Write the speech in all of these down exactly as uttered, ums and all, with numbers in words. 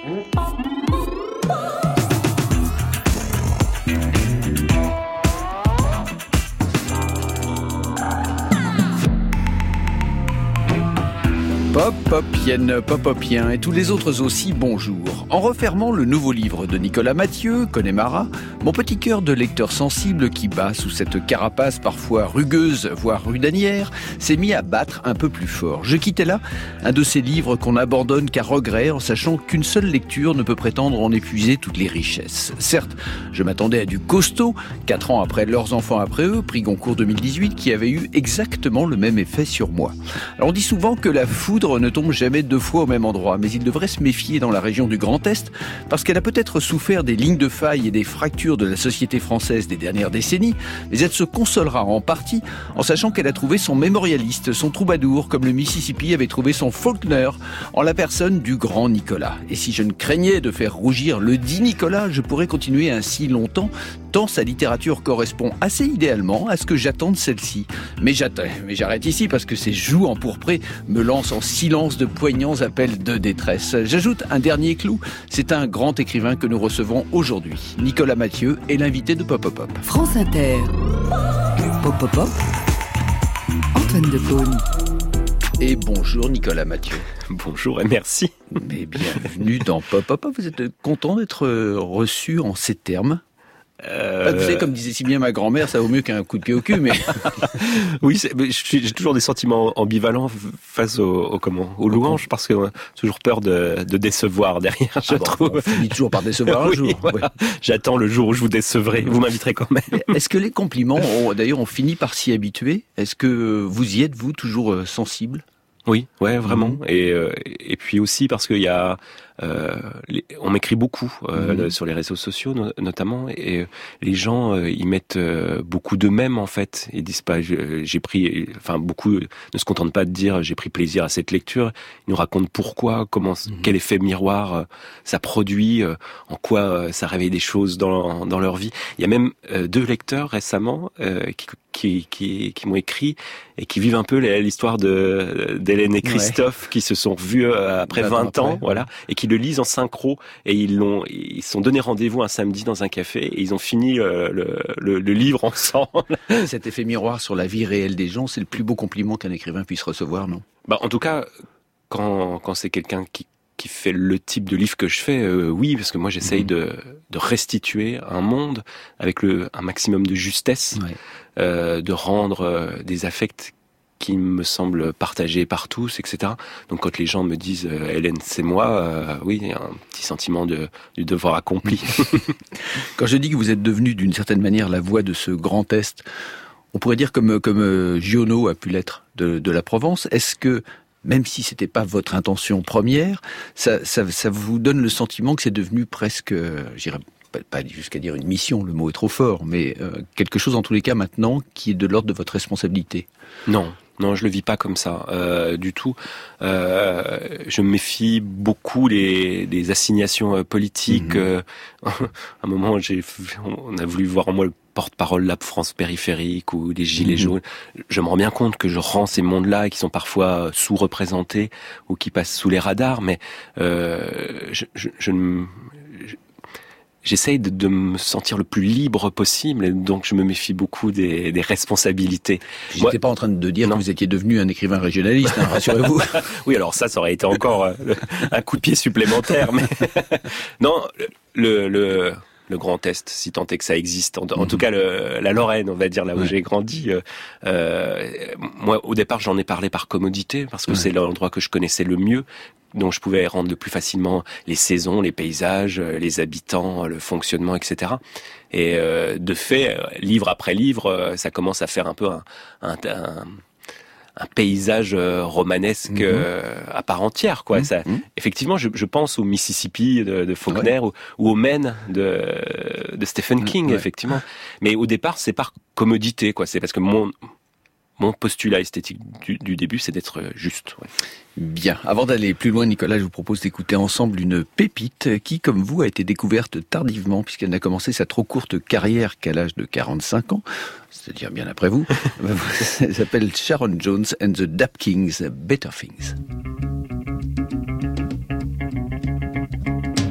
Pop, popienne, popopien et tous les autres aussi, bonjour. En refermant le nouveau livre de Nicolas Mathieu, Connemara, mon petit cœur de lecteur sensible qui bat sous cette carapace parfois rugueuse, voire rudanière, s'est mis à battre un peu plus fort. Je quittais là un de ces livres qu'on abandonne qu'à regret en sachant qu'une seule lecture ne peut prétendre en épuiser toutes les richesses. Certes, je m'attendais à du costaud, quatre ans après Leurs enfants après eux, prix Goncourt deux mille dix-huit, qui avait eu exactement le même effet sur moi. Alors on dit souvent que la foudre ne tombe jamais deux fois au même endroit, mais il devrait se méfier dans la région du Grand Est, parce qu'elle a peut-être souffert des lignes de faille et des fractures de la société française des dernières décennies, mais elle se consolera en partie en sachant qu'elle a trouvé son mémorialiste, son troubadour, comme le Mississippi avait trouvé son Faulkner, en la personne du grand Nicolas. Et si je ne craignais de faire rougir le dit Nicolas, je pourrais continuer ainsi longtemps, tant sa littérature correspond assez idéalement à ce que j'attends de celle-ci. Mais j'attends, mais j'arrête ici parce que ces joues empourprées me lancent en silence de poignants appels de détresse. J'ajoute un dernier clou, c'est un grand écrivain que nous recevons aujourd'hui. Nicolas Mathieu est l'invité de Pop Pop Pop. France Inter. Pop Pop Pop. Antoine Decaune. Et bonjour Nicolas Mathieu. Bonjour et merci. Mais bienvenue dans Pop Pop Pop. Vous êtes content d'être reçu en ces termes ? Euh... Vous savez, comme disait si bien ma grand-mère, ça vaut mieux qu'un coup de pied au cul, mais... oui, c'est, mais j'ai toujours des sentiments ambivalents face aux, aux, comment, aux louanges, parce que j'ai toujours peur de, de décevoir derrière, je ah bon, trouve. On finit toujours par décevoir un oui, jour. Voilà. Ouais. J'attends le jour où je vous décevrai, vous m'inviterez quand même. Est-ce que les compliments, ont, d'ailleurs, on finit par s'y habituer ? Est-ce que vous y êtes, vous, toujours euh, sensible ? Oui, ouais, vraiment. Mmh. Et, euh, et puis aussi parce qu'il y a... Euh, les, on m'écrit beaucoup euh, mmh. sur les réseaux sociaux no- notamment, et euh, les gens euh, ils mettent euh, beaucoup d'eux-mêmes en fait. Ils disent pas je, j'ai pris, enfin beaucoup ne se contentent pas de dire j'ai pris plaisir à cette lecture. Ils nous racontent pourquoi, comment, mmh. quel effet miroir euh, ça produit, euh, en quoi euh, ça réveille des choses dans dans leur vie. Il y a même euh, deux lecteurs récemment euh, qui Qui, qui, qui m'ont écrit et qui vivent un peu l'histoire de d'Hélène et Christophe, ouais. qui se sont vus après vingt après, ans, ouais. voilà, et qui le lisent en synchro, et ils l'ont, ils se sont donné rendez-vous un samedi dans un café et ils ont fini le, le, le livre ensemble. Cet effet miroir sur la vie réelle des gens, c'est le plus beau compliment qu'un écrivain puisse recevoir, non ? Bah, en tout cas, quand quand c'est quelqu'un qui qui fait le type de livre que je fais, euh, oui, parce que moi j'essaye mmh. de, de restituer un monde avec le, un maximum de justesse, ouais. euh, de rendre euh, des affects qui me semblent partagés par tous, et cetera. Donc quand les gens me disent euh, Hélène, c'est moi, euh, oui, il y a un petit sentiment de, du devoir accompli. Quand je dis que vous êtes devenu d'une certaine manière la voix de ce Grand Est, on pourrait dire comme, comme euh, Giono a pu l'être de, de la Provence, est-ce que même si c'était pas votre intention première, ça, ça, ça vous donne le sentiment que c'est devenu presque, euh, j'irais pas jusqu'à dire une mission, le mot est trop fort, mais euh, quelque chose en tous les cas maintenant qui est de l'ordre de votre responsabilité ? Non. Non, je le vis pas comme ça euh, du tout. Euh, je me méfie beaucoup des, des assignations politiques. Mmh. Euh, à un moment, j'ai, on a voulu voir en moi le porte-parole de la France périphérique ou des Gilets mmh. jaunes. Je me rends bien compte que je rends ces mondes-là qui sont parfois sous-représentés ou qui passent sous les radars, mais euh, je, je, je ne... J'essaye de, de me sentir le plus libre possible, et donc je me méfie beaucoup des, des responsabilités. J'étais Moi, pas en train de dire non. que vous étiez devenu un écrivain régionaliste, hein, rassurez-vous. Oui, alors ça, ça aurait été encore euh, un coup de pied supplémentaire. Mais non, le, le, le Grand Est, si tant est que ça existe. En, en mmh. tout cas, le, la Lorraine, on va dire, là où ouais. j'ai grandi. Euh, euh, moi, au départ, j'en ai parlé par commodité, parce que ouais. c'est l'endroit que je connaissais le mieux, dont je pouvais rendre le plus facilement les saisons, les paysages, les habitants, le fonctionnement, et cetera. Et euh, de fait, livre après livre, ça commence à faire un peu un, un, un, un paysage romanesque mmh. euh, à part entière, quoi. Mmh. Ça, effectivement, je, je pense au Mississippi de, de Faulkner ouais. ou, ou au Maine de, de Stephen King, ouais. effectivement. Mais au départ, c'est par commodité, quoi. C'est parce que mon Mon postulat esthétique du, du début, c'est d'être juste. Ouais. Bien. Avant d'aller plus loin, Nicolas, je vous propose d'écouter ensemble une pépite qui, comme vous, a été découverte tardivement, puisqu'elle n'a commencé sa trop courte carrière qu'à l'âge de quarante-cinq ans, c'est-à-dire bien après vous. Elle s'appelle Sharon Jones and the Dap Kings, Better Things.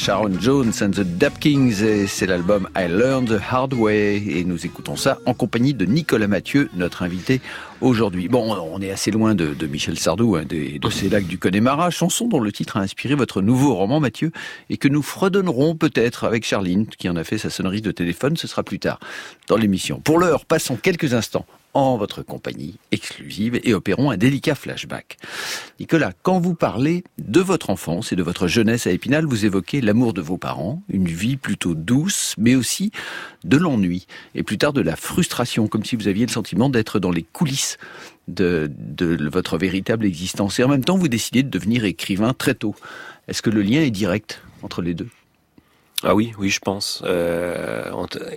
Sharon Jones and the Dap Kings et c'est l'album I Learned the Hard Way et nous écoutons ça en compagnie de Nicolas Mathieu, notre invité aujourd'hui. Bon, on est assez loin de, de Michel Sardou et de, de ces lacs du Connemara, chanson dont le titre a inspiré votre nouveau roman Mathieu et que nous fredonnerons peut-être avec Charline qui en a fait sa sonnerie de téléphone, ce sera plus tard dans l'émission. Pour l'heure, passons quelques instants en votre compagnie exclusive et opérons un délicat flashback. Nicolas, quand vous parlez de votre enfance et de votre jeunesse à Épinal, vous évoquez l'amour de vos parents, une vie plutôt douce, mais aussi de l'ennui et plus tard de la frustration, comme si vous aviez le sentiment d'être dans les coulisses de, de votre véritable existence. Et en même temps, vous décidez de devenir écrivain très tôt. Est-ce que le lien est direct entre les deux ? Ah oui, oui, je pense. Euh,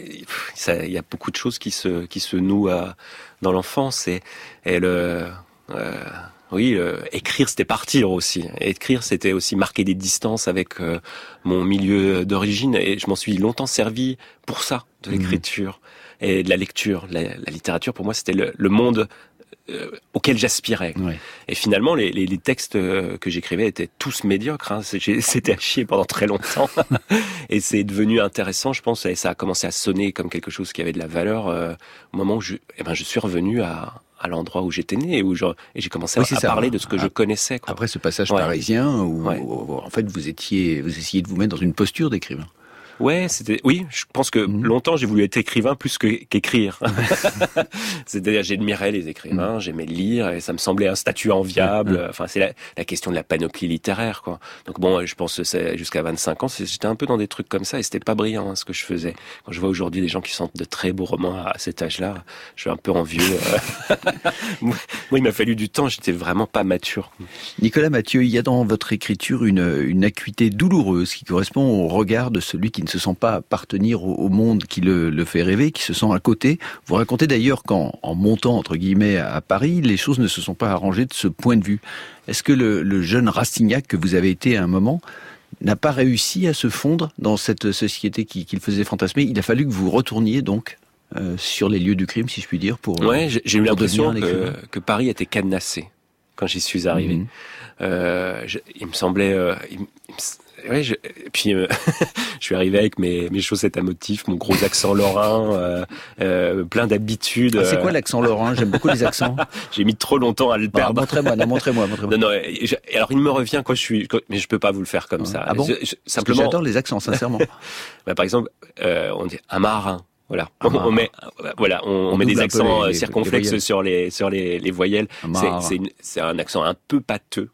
il y a beaucoup de choses qui se qui se nouent à, dans l'enfance et, et le euh, oui, euh, écrire c'était partir aussi. Écrire c'était aussi marquer des distances avec euh, mon milieu d'origine et je m'en suis longtemps servi pour ça, de l'écriture mmh. et de la lecture. La, la littérature pour moi c'était le, le monde Euh, auquel j'aspirais. Ouais. Et finalement, les, les, les textes euh, que j'écrivais étaient tous médiocres. Hein. C'était à chier pendant très longtemps. Et c'est devenu intéressant, je pense, et ça a commencé à sonner comme quelque chose qui avait de la valeur euh, au moment où je, eh ben, je suis revenu à, à l'endroit où j'étais né et où je, et j'ai commencé oui, à, à ça, parler de ce que ah, je connaissais. Quoi. Après ce passage ouais. parisien, où, ouais. où en fait vous étiez, vous essayez de vous mettre dans une posture d'écrivain. Ouais, c'était, oui, je pense que mmh. longtemps j'ai voulu être écrivain plus que, qu'écrire. C'est-à-dire, j'admirais les écrivains, mmh. j'aimais lire et ça me semblait un statut enviable. Mmh. Enfin, c'est la, la question de la panoplie littéraire, quoi. Donc bon, je pense que c'est jusqu'à vingt-cinq ans, j'étais un peu dans des trucs comme ça et c'était pas brillant, hein, ce que je faisais. Quand je vois aujourd'hui des gens qui sortent de très beaux romans à cet âge-là, je suis un peu envieux. Moi, il m'a fallu du temps, j'étais vraiment pas mature. Nicolas Mathieu, il y a dans votre écriture une, une acuité douloureuse qui correspond au regard de celui qui ne se sent pas appartenir au, au monde qui le, le fait rêver, qui se sent à côté. Vous racontez d'ailleurs qu'en en montant, entre guillemets, à Paris, les choses ne se sont pas arrangées de ce point de vue. Est-ce que le, le jeune Rastignac que vous avez été à un moment n'a pas réussi à se fondre dans cette société qui, qui le faisait fantasmer ? Il a fallu que vous retourniez donc euh, sur les lieux du crime, si je puis dire, pour Ouais, j'ai, j'ai eu l'impression que, que, que Paris était cadenassé quand j'y suis arrivé. Mmh. Euh, je, il me semblait... Euh, il, il me, Ouais, je, puis euh, je suis arrivé avec mes, mes chaussettes à motifs, mon gros accent lorrain, euh, euh, plein d'habitudes. Ah, c'est quoi l'accent lorrain ? J'aime beaucoup les accents. J'ai mis trop longtemps à le perdre. Bah, montrez-moi, non, montrez-moi, montrez-moi. Non, non. Je, alors il me revient quand je suis, quand, mais je peux pas vous le faire comme ah, ça. Ah bon ? je, je, simplement. J'adore les accents, sincèrement. Bah, par exemple, euh, on dit un marin. Voilà, on, on met, voilà, on, on met des accents les, circonflexes les sur les sur les, les voyelles. C'est, c'est, une, c'est un accent un peu pâteux,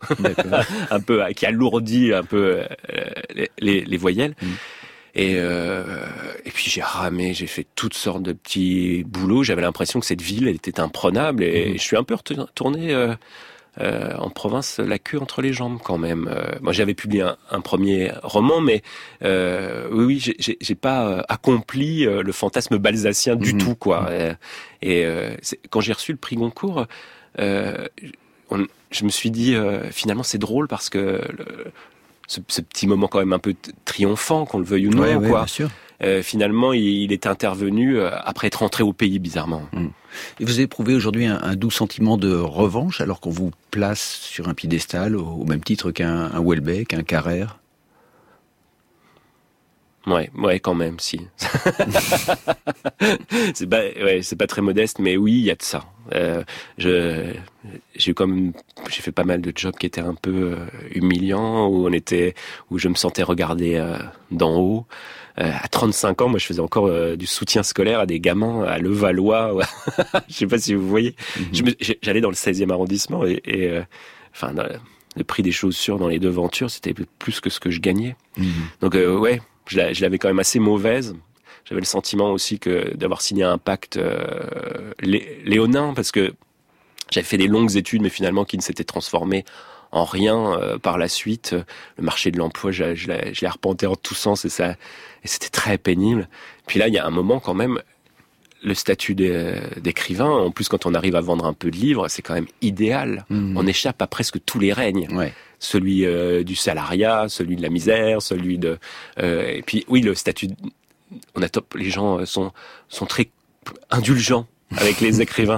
un peu qui alourdit un peu euh, les, les, les voyelles. Mm. Et euh, et puis j'ai ramé, j'ai fait toutes sortes de petits boulots. J'avais l'impression que cette ville elle était imprenable et mm. je suis un peu retourné euh, euh, en province la queue entre les jambes quand même. Euh, moi j'avais publié un, un premier roman, mais euh, oui, oui, j'ai, j'ai, j'ai pas euh, accompli euh, le fantasme balzacien du mmh. tout, quoi. Et, et euh, c'est, quand j'ai reçu le prix Goncourt, euh, on, je me suis dit euh, finalement c'est drôle parce que le, ce, ce petit moment quand même un peu t- triomphant, qu'on le veuille ou non, ouais, quoi. Ouais, bien sûr. Euh, finalement, il, il est intervenu euh, après être rentré au pays, bizarrement. Mmh. Et vous éprouvez aujourd'hui un, un doux sentiment de revanche, alors qu'on vous place sur un piédestal au, au même titre qu'un un Houellebecq, un Carrère ? Ouais, ouais, quand même, si. c'est pas, ouais, c'est pas très modeste, mais oui, il y a de ça. Euh, je, j'ai eu comme, j'ai fait pas mal de jobs qui étaient un peu euh, humiliants, où on était, où je me sentais regardé euh, d'en haut. Euh, à trente-cinq ans, moi, je faisais encore euh, du soutien scolaire à des gamins à Levallois. Je sais pas si vous voyez. Mm-hmm. Je me, j'allais dans le seizième arrondissement et, et euh, enfin, le prix des chaussures dans les devantures, c'était plus que ce que je gagnais. Mm-hmm. Donc, euh, ouais. Je l'avais quand même assez mauvaise. J'avais le sentiment aussi que d'avoir signé un pacte euh, lé, léonin, parce que j'avais fait des longues études, mais finalement qui ne s'étaient transformées en rien euh, par la suite. Le marché de l'emploi, je, je, l'ai, je l'ai arpenté en tous sens et, ça, et c'était très pénible. Puis là, il y a un moment quand même, le statut de, d'écrivain, en plus quand on arrive à vendre un peu de livres, c'est quand même idéal. Mmh. On échappe à presque tous les règnes. Ouais. Celui euh, du salariat, celui de la misère, celui de... Euh, et puis oui, le statut... On a top, les gens sont, sont très indulgents avec les écrivains.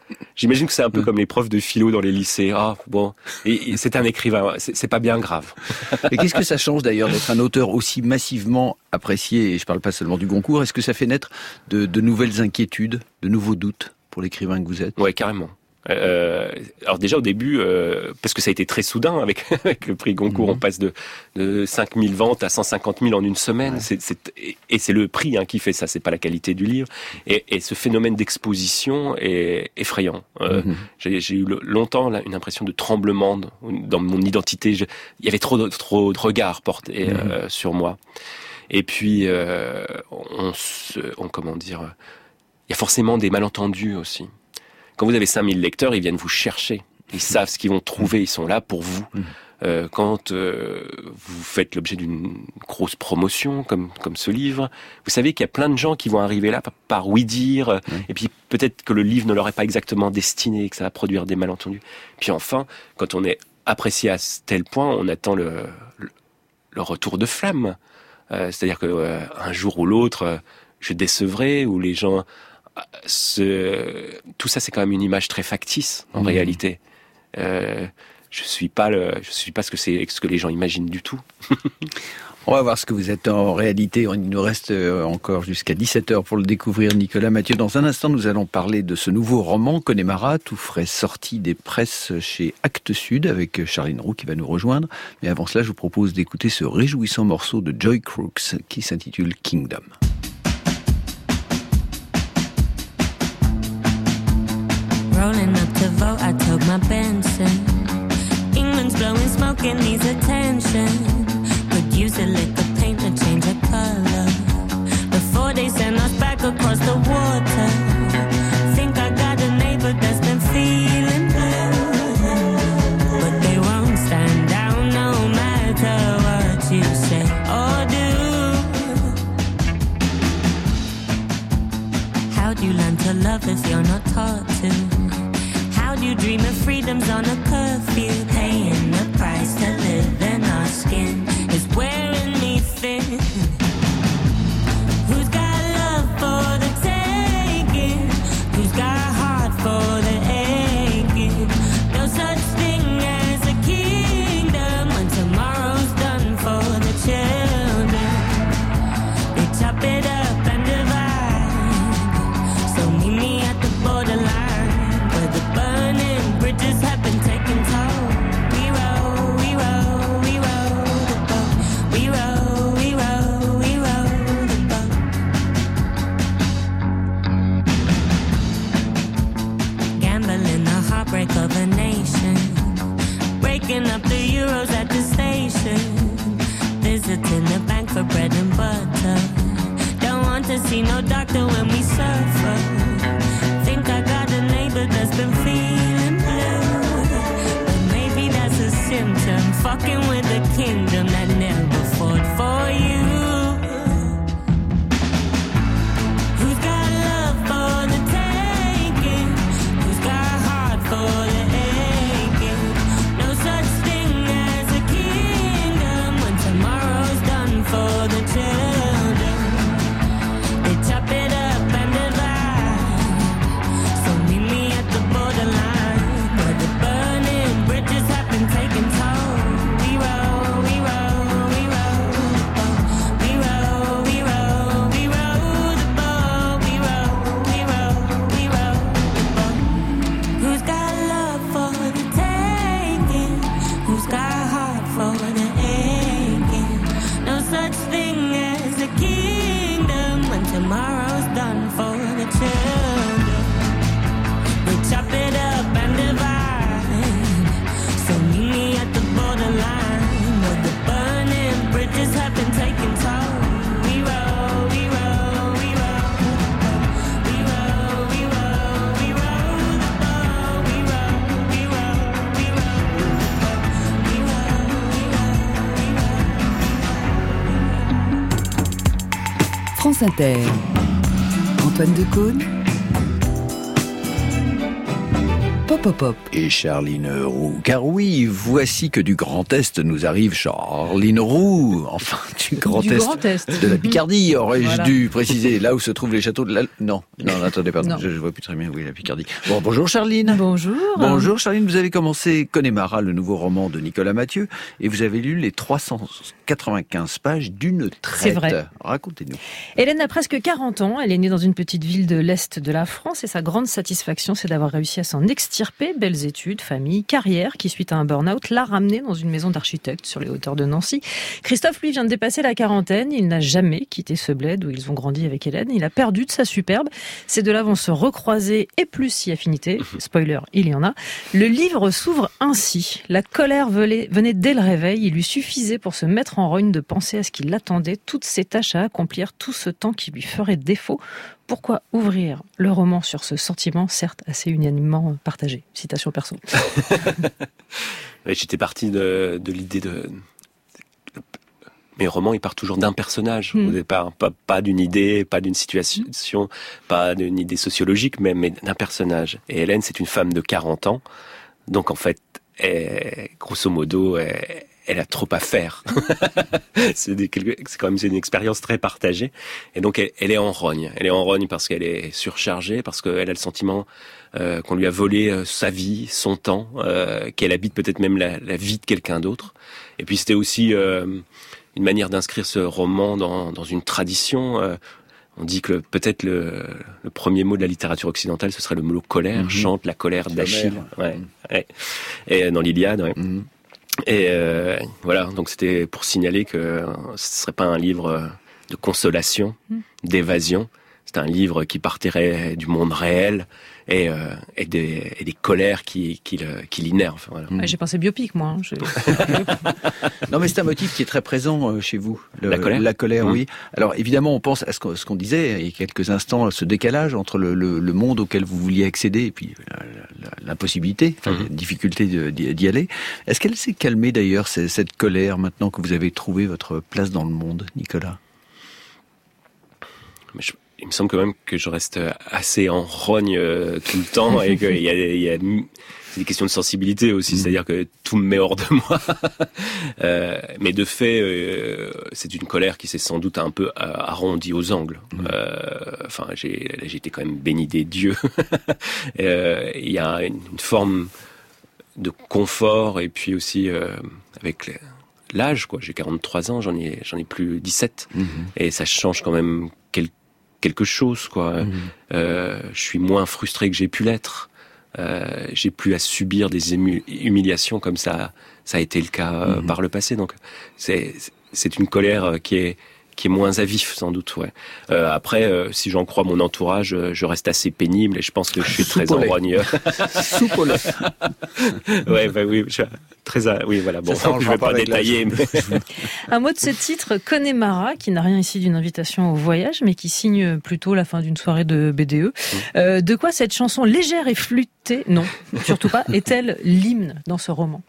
J'imagine que c'est un peu comme les profs de philo dans les lycées. Ah, bon, et, et c'est un écrivain, c'est, c'est pas bien grave. Et qu'est-ce que ça change d'ailleurs d'être un auteur aussi massivement apprécié, et je parle pas seulement du Goncourt, est-ce que ça fait naître de, de nouvelles inquiétudes, de nouveaux doutes pour l'écrivain que vous êtes ? Ouais, carrément. Euh, alors déjà au début, euh, parce que ça a été très soudain avec, avec le prix Goncourt, mmh. on passe de, de cinq mille ventes à cent cinquante mille en une semaine, ouais. c'est, c'est, et, et c'est le prix hein, qui fait ça, c'est pas la qualité du livre. Et, et ce phénomène d'exposition est effrayant. Euh, mmh. j'ai, j'ai eu longtemps là, une impression de tremblement dans mon identité. Je, il y avait trop de, trop de regards portés mmh. euh, sur moi. Et puis, euh, on, se, on comment dire, il y a forcément des malentendus aussi. Quand vous avez cinq mille lecteurs, ils viennent vous chercher. Ils savent ce qu'ils vont trouver, ils sont là pour vous. Euh, quand euh, vous faites l'objet d'une grosse promotion, comme comme ce livre, vous savez qu'il y a plein de gens qui vont arriver là par, par oui-dire, oui. et puis peut-être que le livre ne leur est pas exactement destiné, que ça va produire des malentendus. Puis enfin, quand on est apprécié à tel point, on attend le, le, le retour de flamme. Euh, c'est-à-dire que euh, un jour ou l'autre, euh, je décevrai, ou les gens... Ce... Tout ça, c'est quand même une image très factice en mmh. réalité. Euh, je suis pas le, je suis pas ce que c'est, ce que les gens imaginent du tout. On va voir ce que vous êtes en réalité. Il nous reste encore jusqu'à dix-sept heures pour le découvrir, Nicolas Mathieu. Dans un instant, nous allons parler de ce nouveau roman, Connemara, tout frais sorti des presses chez Actes Sud, avec Charline Roux qui va nous rejoindre. Mais avant cela, je vous propose d'écouter ce réjouissant morceau de Joy Crooks qui s'intitule Kingdom. Rolling up to vote, I told my Benson. England's blowing smoke and needs attention. Could use a liquor paint to change the color before they send us back across the water. Think I got a neighbor that's been feeling blue, but they won't stand down no matter what you say or do. How'd you learn to love if you're not taught to? You dream of freedoms on a curfew, paying the price to live in our skin is wearing me thin. Who's got love for the taking? Who's got heart for the aching? No such thing as a kingdom when tomorrow's done for the children. They chop it up and divide, so meet me at the borderline. Bridges have been taken toll. We roll, we roll, we roll the boat. We roll, we roll, we roll the boat. Gambling the heartbreak of a nation, breaking up the euros at the station, visiting the bank for bread and butter. Don't want to see no doctor when we suffer. Think I got a neighbor that's been feeling blue, but maybe that's a symptom. Fucking with the kingdom that never fought for you. Who's got love for the taking? Who's got heart for the aching? No such thing as a kingdom when tomorrow's done for the children. They chop it up and divide, so meet me at the borderline where the burning bridges have been taken toll. We roll, we roll, we roll the boat. We roll, we roll, we roll the boat. We roll, we roll, we roll the boat. Who's got love for the taking? Who's got heart for the aching? No such thing as a kingdom when tomorrow's done for the children. They chop it up and divide, so meet me at the borderline where the burning bridges have been taken toll. We roll, we roll, we roll the boat. We roll, we roll, we roll the boat. We roll, we roll, we roll the boat. We roll, we roll, we roll. France Inter. Antoine Decaune. Pop Pop Pop. Et Charline Roux. Car oui, voici que du Grand Est nous arrive Charline Roux. Enfin, du Grand Du Est. Grand Est. De la Picardie, aurais-je Voilà. dû préciser. Là où se trouvent les châteaux de la... Non, non, attendez, pardon. Non. Je, je vois plus très bien. Oui, la Picardie. Bon, bonjour Charline. Bonjour. Bonjour Charline, vous avez commencé Connemara, le nouveau roman de Nicolas Mathieu, et vous avez lu les trois cent quatre-vingt-quinze pages d'une traite. C'est vrai. Racontez-nous. Hélène a presque quarante ans, elle est née dans une petite ville de l'Est de la France et sa grande satisfaction c'est d'avoir réussi à s'en extirper. Belles études, famille, carrière qui suite à un burn-out l'a ramenée dans une maison d'architecte sur les hauteurs de Nancy. Christophe lui vient de dépasser la quarantaine, il n'a jamais quitté ce bled où ils ont grandi avec Hélène, il a perdu de sa superbe. Ces deux-là vont se recroiser et plus si affinité. Spoiler, il y en a. Le livre s'ouvre ainsi. La colère venait dès le réveil, il lui suffisait pour se mettre en rogne de penser à ce qui l'attendait, toutes ses tâches à accomplir, tout ce temps qui lui ferait défaut. Pourquoi ouvrir le roman sur ce sentiment, certes assez unanimement partagé? Citation perso. Ouais, j'étais parti de, de l'idée de... Mes romans, ils partent toujours d'un personnage Mm. au départ, pas, pas d'une idée, pas d'une situation, pas d'une idée sociologique même, mais d'un personnage. Et Hélène, c'est une femme de quarante ans, donc en fait, elle, grosso modo, elle, elle a trop à faire. c'est, des, c'est quand même c'est une expérience très partagée. Et donc, elle, elle est en rogne. Elle est en rogne parce qu'elle est surchargée, parce qu'elle a le sentiment euh, qu'on lui a volé euh, sa vie, son temps, euh, qu'elle habite peut-être même la, la vie de quelqu'un d'autre. Et puis, c'était aussi... Euh, une manière d'inscrire ce roman dans, dans une tradition. Euh, on dit que le, peut-être le, le premier mot de la littérature occidentale, ce serait le mot colère. Mm-hmm. Chante la colère d'Achille. Ouais, Mm. ouais. Et dans l'Iliade. Ouais. Mm. Et euh, voilà, donc c'était pour signaler que ce serait pas un livre de consolation, Mm. d'évasion. C'est un livre qui partirait du monde réel et, euh, et, des, et des colères qui, qui, le, qui l'innervent. Voilà. Ouais, j'ai pensé biopic, moi. hein. Je- Non, mais c'est un motif qui est très présent euh, chez vous. Le- La colère La colère, Mmh. oui. Alors, évidemment, on pense à ce qu'on, ce qu'on disait il y a quelques instants, ce décalage entre le, le, le monde auquel vous vouliez accéder et puis la- la- l'impossibilité, enfin, Mmh. la difficulté de- d'y, d'y aller. Est-ce qu'elle s'est calmée, d'ailleurs, c- cette colère, maintenant que vous avez trouvé votre place dans le monde, Nicolas? Mais je, il me semble quand même que je reste assez en rogne euh, tout le temps et qu'il y a, il y a c'est des questions de sensibilité aussi, Mmh. c'est-à-dire que tout me met hors de moi. euh, mais de fait, euh, c'est une colère qui s'est sans doute un peu arrondie aux angles. Mmh. Euh, enfin, j'ai, j'ai été quand même béni des dieux. euh, il y a une, une forme de confort et puis aussi euh, avec les, l'âge, quoi. J'ai quarante-trois ans, j'en ai, j'en ai plus dix-sept. Mmh. Et ça change quand même quelque quelque chose, quoi. Mmh. Euh, je suis moins frustré que j'ai pu l'être. Euh, j'ai plus à subir des ému- humiliations comme ça, ça a été le cas euh, Mmh. par le passé. Donc, c'est c'est une colère qui est qui est moins à vif, sans doute. Ouais. Euh, après, euh, si j'en crois mon entourage, euh, je reste assez pénible et je pense que je suis très Soupe au en lait. rogne. Soupe au lait. ouais, bah oui, je suis très à... oui, voilà. Bon, Ça s'arrangera je vais pas pas avec détailler, mais Un mot de ce titre, Connemara, qui n'a rien ici d'une invitation au voyage, mais qui signe plutôt la fin d'une soirée de B D E. Euh, de quoi cette chanson légère et flûtée, non, surtout pas, est-elle l'hymne dans ce roman?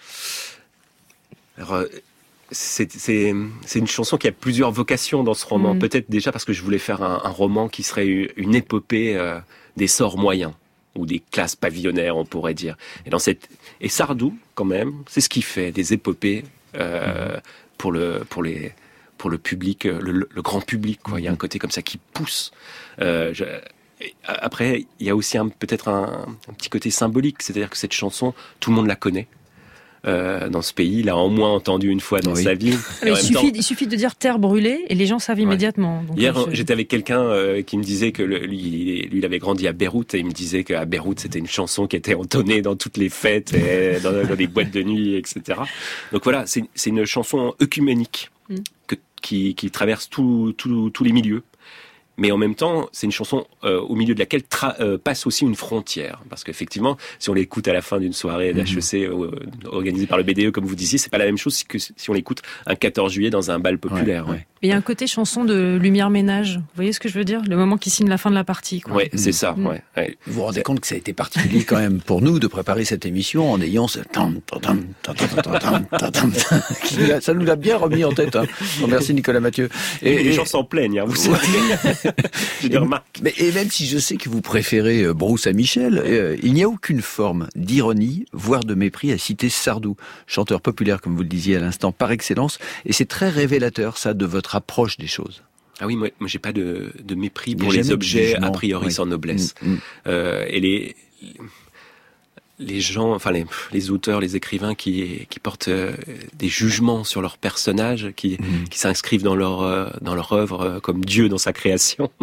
Alors, euh, c'est, c'est, c'est une chanson qui a plusieurs vocations dans ce roman. Mm. Peut-être déjà parce que je voulais faire un, un roman qui serait une épopée euh, des sorts moyens ou des classes pavillonnaires, on pourrait dire. Et dans cette et Sardou, quand même, c'est ce qui fait des épopées euh, mm. pour le pour les pour le public, le, le grand public. Quoi. Mm. Il y a un côté comme ça qui pousse. Euh, je, après, il y a aussi un, peut-être un, un petit côté symbolique, c'est-à-dire que cette chanson, tout le monde la connaît. Euh, dans ce pays, il a au moins entendu une fois dans oui. sa vie. Mais il, suffit, temps... il suffit de dire terre brûlée et les gens savent immédiatement. Donc Hier, je... j'étais avec quelqu'un euh, qui me disait que le, lui, lui, il avait grandi à Beyrouth et il me disait qu'à Beyrouth, c'était une chanson qui était entonnée dans toutes les fêtes, et dans, dans les boîtes de nuit, et cetera. Donc voilà, c'est, c'est une chanson œcuménique mm. que, qui, qui traverse tous tout, tout les milieux. Mais en même temps, c'est une chanson euh, au milieu de laquelle tra- euh, passe aussi une frontière. Parce qu'effectivement, si on l'écoute à la fin d'une soirée d'H E C mmh. euh, organisée par le B D E, comme vous disiez, c'est pas la même chose que si on l'écoute un quatorze juillet dans un bal populaire. Ouais, ouais. ouais. Mais il y a un côté chanson de Lumière Ménage. Vous voyez ce que je veux dire? Le moment qui signe la fin de la partie, quoi. Ouais, c'est ça. Mm. Ouais, ouais. Vous vous rendez compte que ça a été particulier quand même pour nous de préparer cette émission en ayant ce tam, tam, tam, tam, tam, tam, tam, tam, qui nous l'a- ça nous l'a bien remis en tête. Hein. Bon, merci Nicolas Mathieu. Et, les et- gens s'en plaignent, hein, vous savez. Je les remarque. Mais, et même si je sais que vous préférez euh, Bruce à Michel, euh, il n'y a aucune forme d'ironie, voire de mépris à citer Sardou, chanteur populaire, comme vous le disiez à l'instant, par excellence. Et c'est très révélateur, ça, de votre approche des choses. Ah oui, moi, moi j'ai pas de, de mépris Il y a pour jamais les de objets jugement. a priori Oui. sans noblesse. Mm, mm. Euh, et les les gens, enfin les, les auteurs, les écrivains qui qui portent euh, des jugements sur leurs personnages, qui Mm. qui s'inscrivent dans leur euh, dans leur œuvre euh, comme Dieu dans sa création.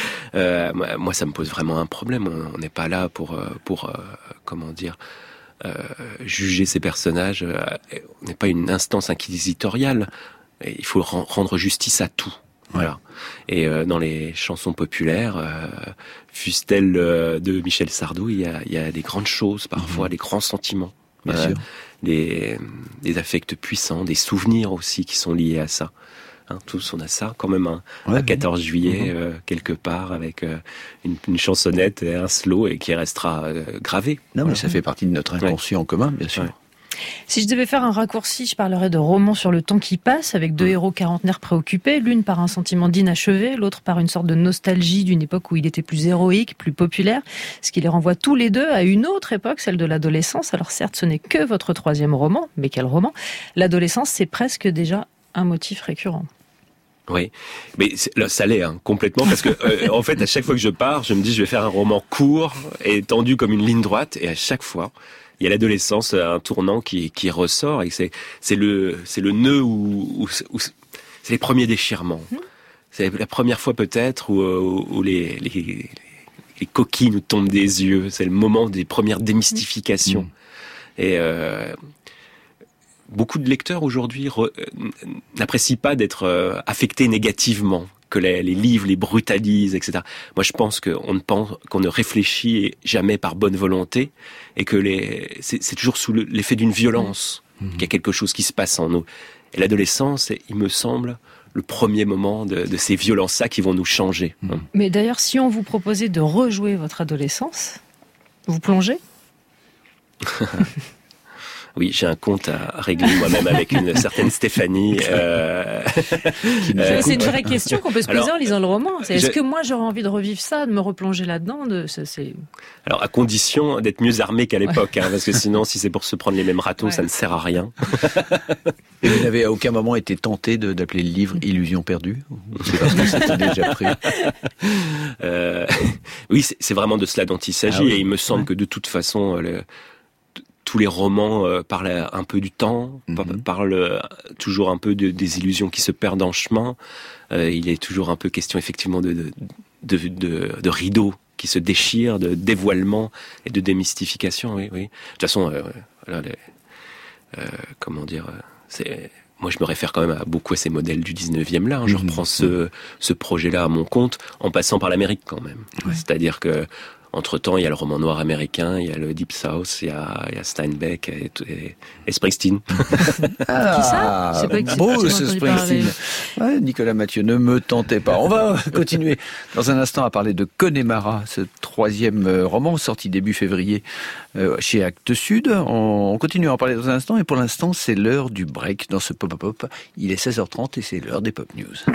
euh, moi, moi, ça me pose vraiment un problème. On on n'est pas là pour euh, pour euh, comment dire. Euh, juger ces personnages. Euh, on n'est pas une instance inquisitoriale. Et il faut ren- rendre justice à tout. Voilà. Et euh, dans les chansons populaires, euh, fussent-elles euh, de Michel Sardou, il y a, il y a des grandes choses parfois, des grands sentiments, Bien euh, sûr. des, des affects puissants, des souvenirs aussi qui sont liés à ça. Hein, tous on a ça quand même un, Ouais, un quatorze juillet Mhm. euh, quelque part avec euh, une, une chansonnette et un slow et qui restera euh, gravé. Non, mais Voilà. ça fait partie de notre inconscient commun, bien sûr. Ouais. Si je devais faire un raccourci, je parlerais de romans sur le temps qui passe, avec deux Mm. héros quarantenaires préoccupés, l'une par un sentiment d'inachevé, l'autre par une sorte de nostalgie d'une époque où il était plus héroïque, plus populaire, ce qui les renvoie tous les deux à une autre époque, celle de l'adolescence. Alors certes, ce n'est que votre troisième roman, mais quel roman? L'adolescence, c'est presque déjà un motif récurrent. Oui, mais c'est- là, ça l'est hein, complètement parce que euh, en fait à chaque fois que je pars, je me dis je vais faire un roman court et tendu comme une ligne droite et à chaque fois il y a l'adolescence, un tournant qui qui ressort et c'est c'est le c'est le nœud où, où, où c'est les premiers déchirements. C'est la première fois peut-être où, où, où les, les les coquilles nous tombent des yeux. C'est le moment des premières démystifications. Et euh, beaucoup de lecteurs aujourd'hui re- euh, n'apprécient pas d'être euh, affectés négativement, que les, les livres les brutalisent, et cetera. Moi, je pense qu'on ne pense, qu'on ne réfléchit jamais par bonne volonté, et que les, c'est, c'est toujours sous le- l'effet d'une violence Mmh. qu'il y a quelque chose qui se passe en nous. Et l'adolescence, c'est, il me semble, le premier moment de, de ces violences-là qui vont nous changer. Mmh. Mais d'ailleurs, si on vous proposait de rejouer votre adolescence, vous plongez? Oui, j'ai un compte à régler moi-même avec une certaine Stéphanie. Euh... Qui nous Euh, écoute. C'est une vraie question qu'on peut se poser Alors, en lisant le roman. C'est, est-ce je- que moi j'aurais envie de revivre ça, de me replonger là-dedans de, c'est, c'est... Alors, à condition d'être mieux armé qu'à l'époque, hein, parce que sinon, si c'est pour se prendre les mêmes râteaux, Ouais. ça ne sert à rien. Et vous n'avez à aucun moment été tenté de, d'appeler le livre Illusion perdue? Ou c'est parce que c'était déjà pris? Euh, oui, c'est, c'est vraiment de cela dont il s'agit, Ah oui. et il me semble Ouais. que de toute façon, euh, le- t- tous les romans euh, parlent un peu du temps, par- Mhm. parlent euh, toujours un peu de, des illusions qui se perdent en chemin. Euh, il est toujours un peu question effectivement de, de, de, de, de rideaux qui se déchirent, de dévoilement et de démystification. Oui, oui. De toute façon, euh, voilà, les- euh, comment dire, euh, c'est, moi je me réfère quand même à beaucoup à ces modèles du dix-neuvième là. Hein. Je Mhm. reprends ce, ce projet-là à mon compte en passant par l'Amérique quand même. Ouais. C'est-à-dire que entre temps, il y a le roman noir américain, il y a le Deep South, il y a, il y a Steinbeck et, et, et Springsteen. Ah, C'est pas que- beau j'ai ce entendu Springsteen. Ouais, Nicolas Mathieu, ne me tentez pas. On va continuer dans un instant à parler de Connemara, ce troisième euh, roman sorti début février euh, chez Actes Sud. On, on continue à en parler dans un instant et pour l'instant, c'est l'heure du break dans ce pop-up. Il est seize heures trente et c'est l'heure des pop news.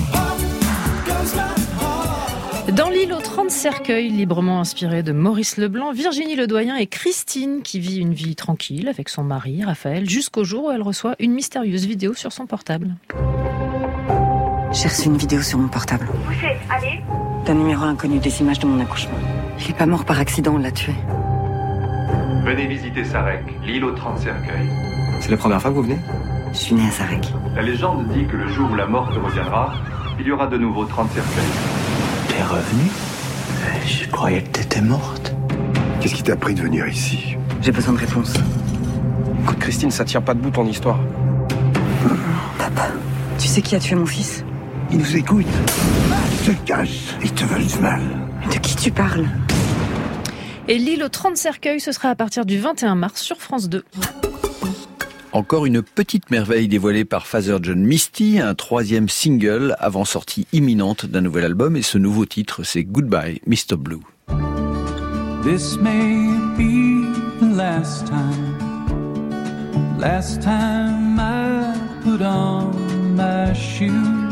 Dans l'île aux trente cercueils, librement inspiré de Maurice Leblanc, Virginie Ledoyen et Christine qui vit une vie tranquille avec son mari, Raphaël, jusqu'au jour où elle reçoit une mystérieuse vidéo sur son portable. J'ai reçu une vidéo sur mon portable. Où c'est? Allez. D'un numéro inconnu, des images de mon accouchement. Il est pas mort par accident, on l'a tué. Venez visiter Sarek, l'île aux trente cercueils. C'est la première fois que vous venez? Je suis née à Sarek. La légende dit que le jour où la mort te reviendra, il y aura de nouveau trente cercueils. T'es revenue? Je croyais que t'étais morte. Qu'est-ce qui t'a pris de venir ici? J'ai besoin de réponses. Écoute, Christine, ça tient pas debout ton histoire. Papa, tu sais qui a tué mon fils? Ils nous écoutent. Ils te cachent. Ils te veulent du mal. De qui tu parles? Et l'île aux trente cercueils, ce sera à partir du vingt et un mars sur France deux. Encore une petite merveille dévoilée par Father John Misty, un troisième single avant sortie imminente d'un nouvel album, et ce nouveau titre, c'est Goodbye mister Blue. This may be the last time, last time I put on my shoes.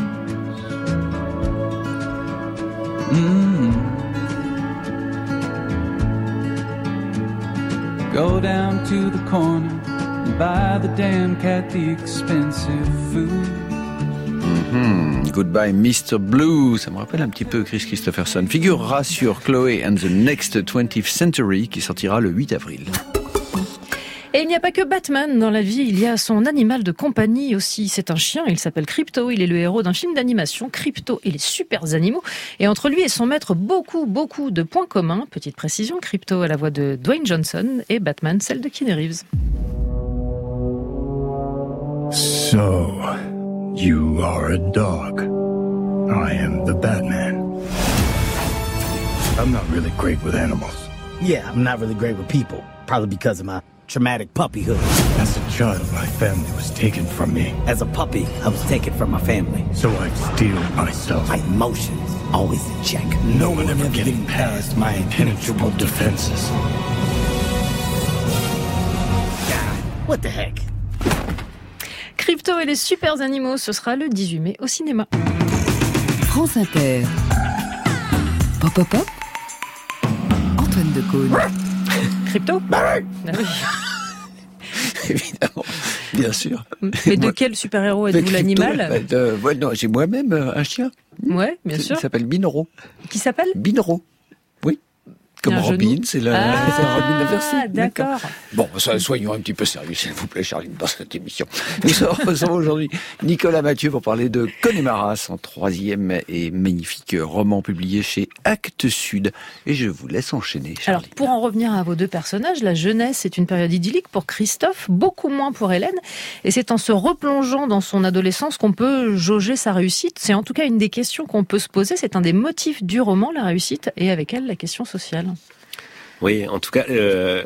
Mm. Go down to the corner and buy the damn cat the expensive food. Mm-hmm. Goodbye mister Blue, ça me rappelle un petit peu Chris Christopherson. Figurera sur Chloé and the Next twentieth Century qui sortira le huit avril. Et il n'y a pas que Batman dans la vie, il y a son animal de compagnie aussi. C'est un chien, il s'appelle Krypto, il est le héros d'un film d'animation, Krypto et les super animaux. Et entre lui et son maître, beaucoup, beaucoup de points communs. Petite précision, Krypto a la voix de Dwayne Johnson et Batman celle de Keanu Reeves. So, you are a dog. I am the Batman. I'm not really great with animals. Yeah, I'm not really great with people. Probably because of my traumatic puppyhood. As a child, my family was taken from me. As a puppy, I was taken from my family. So I steel myself. My emotions always in check. No one ever getting past my impenetrable defenses. God, what the heck? Krypto et les super animaux, ce sera le dix-huit mai au cinéma. France Inter. Pop, pop, pop. Antoine Decaune. Krypto ? Ah oui. Évidemment, bien sûr. Mais de quel super-héros êtes-vous l'animal ? bah de, ouais, non, j'ai moi-même un chien. Ouais, bien sûr. Il s'appelle Binoro. Qui s'appelle ? Binoro. Oui. Comme Robin, c'est le ah, c'est Robin inversé. D'accord. Bon, soyons un petit peu sérieux, s'il vous plaît, Charline, dans cette émission. Nous recevons aujourd'hui Nicolas Mathieu pour parler de Connemara, son troisième et magnifique roman publié chez Actes Sud. Et je vous laisse enchaîner, Charline. Alors, pour en revenir à vos deux personnages, la jeunesse est une période idyllique pour Christophe, beaucoup moins pour Hélène. Et c'est en se replongeant dans son adolescence qu'on peut jauger sa réussite. C'est en tout cas une des questions qu'on peut se poser. C'est un des motifs du roman, la réussite, et avec elle, la question sociale. Oui, en tout cas, euh,